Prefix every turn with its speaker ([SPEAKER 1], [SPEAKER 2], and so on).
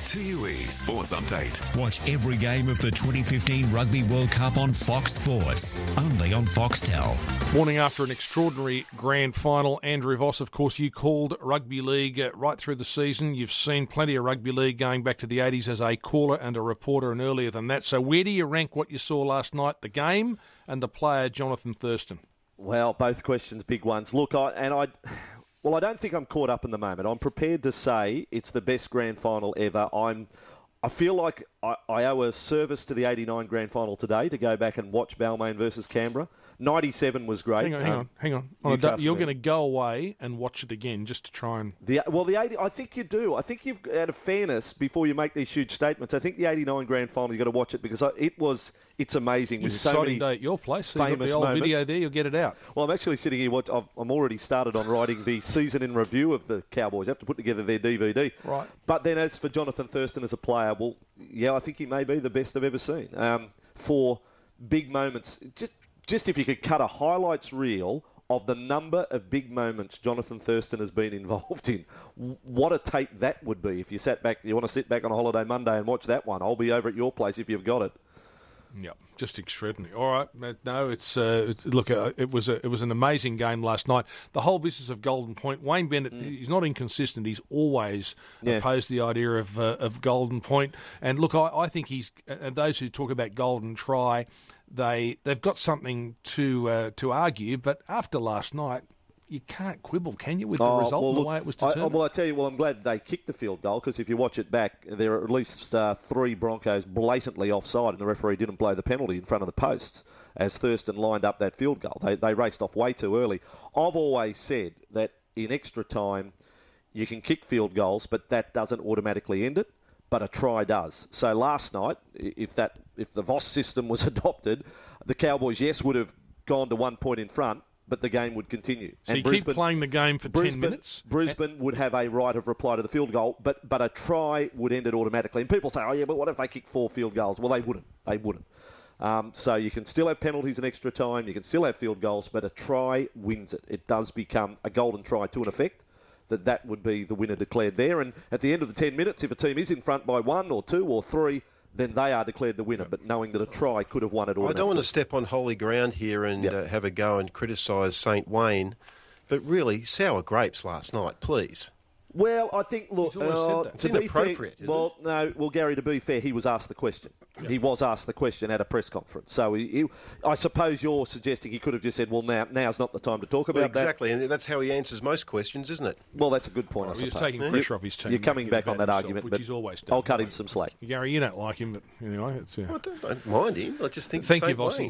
[SPEAKER 1] TUE Sports Update.
[SPEAKER 2] Watch every game of the 2015 Rugby World Cup on Fox Sports, only on Foxtel.
[SPEAKER 3] Morning after an extraordinary grand final. Andrew Voss, of course, you called rugby league right through the season. You've seen plenty of rugby league going back to the 80s as a caller and a reporter and earlier than that. So where do you rank what you saw last night, the game and the player, Jonathan Thurston?
[SPEAKER 4] Well, both questions, big ones. Look, I don't think I'm caught up in the moment. I'm prepared to say it's the best grand final ever. I feel like I owe a service to the 89 grand final today to go back and watch Balmain versus Canberra. 97 was great.
[SPEAKER 3] Hang on. You're going to go away and watch it again just to try and...
[SPEAKER 4] The 80, I think you do. I think you've, out of fairness, before you make these huge statements, I think the 89 grand final, you've got to watch it because it's amazing.
[SPEAKER 3] It's an exciting day at your place. So you've got the old
[SPEAKER 4] moments.
[SPEAKER 3] Video there, you'll get it out.
[SPEAKER 4] Well, I'm actually sitting here. I'm already started on writing the season in review of the Cowboys. I have to put together their DVD.
[SPEAKER 3] Right.
[SPEAKER 4] But then as for Jonathan Thurston as a player, well, yeah, I think he may be the best I've ever seen. For big moments, just if you could cut a highlights reel of the number of big moments Jonathan Thurston has been involved in, what a tape that would be. If you want to sit back on a holiday Monday and watch that one, I'll be over at your place if you've got it.
[SPEAKER 3] Yeah, just extraordinary. All right, no, it was an amazing game last night. The whole business of Golden Point, Wayne Bennett, he's not inconsistent. He's always opposed the idea of Golden Point. And look, I think those who talk about Golden Try, they've got something to argue. But after last night, you can't quibble, can you, with the result and the way it was determined?
[SPEAKER 4] I tell you, I'm glad they kicked the field goal because if you watch it back, there are at least 3 Broncos blatantly offside and the referee didn't blow the penalty in front of the posts as Thurston lined up that field goal. They raced off way too early. I've always said that in extra time, you can kick field goals, but that doesn't automatically end it, but a try does. So last night, if the Voss system was adopted, the Cowboys, would have gone to 1 point in front, but the game would continue.
[SPEAKER 3] So you keep playing the game for 10 minutes?
[SPEAKER 4] Brisbane would have a right of reply to the field goal, but a try would end it automatically. And people say, but what if they kick 4 field goals? Well, they wouldn't. So you can still have penalties in extra time, you can still have field goals, but a try wins it. It does become a golden try to an effect, that would be the winner declared there. And at the end of the 10 minutes, if a team is in front by 1 or 2 or 3, then they are declared the winner, but knowing that a try could have won it automatically.
[SPEAKER 5] I don't want to step on holy ground here and have a go and criticise St Wayne, but really, sour grapes last night, please.
[SPEAKER 4] Well, I think, look,
[SPEAKER 5] it's inappropriate, isn't it?
[SPEAKER 4] No, Gary, to be fair, he was asked the question. Yeah. He was asked the question at a press conference. So I suppose you're suggesting he could have just said, well, now's not the time to talk about that.
[SPEAKER 5] Exactly, and that's how he answers most questions, isn't it?
[SPEAKER 4] Well, that's a good point, I suppose.
[SPEAKER 3] He's taking pressure off his team.
[SPEAKER 4] You're coming back on that argument,
[SPEAKER 3] which
[SPEAKER 4] but
[SPEAKER 3] he's always done.
[SPEAKER 4] I'll cut him some slack.
[SPEAKER 3] Gary, you don't like him, but anyway.
[SPEAKER 5] I don't mind him. I just think
[SPEAKER 3] Thank you, Vossi.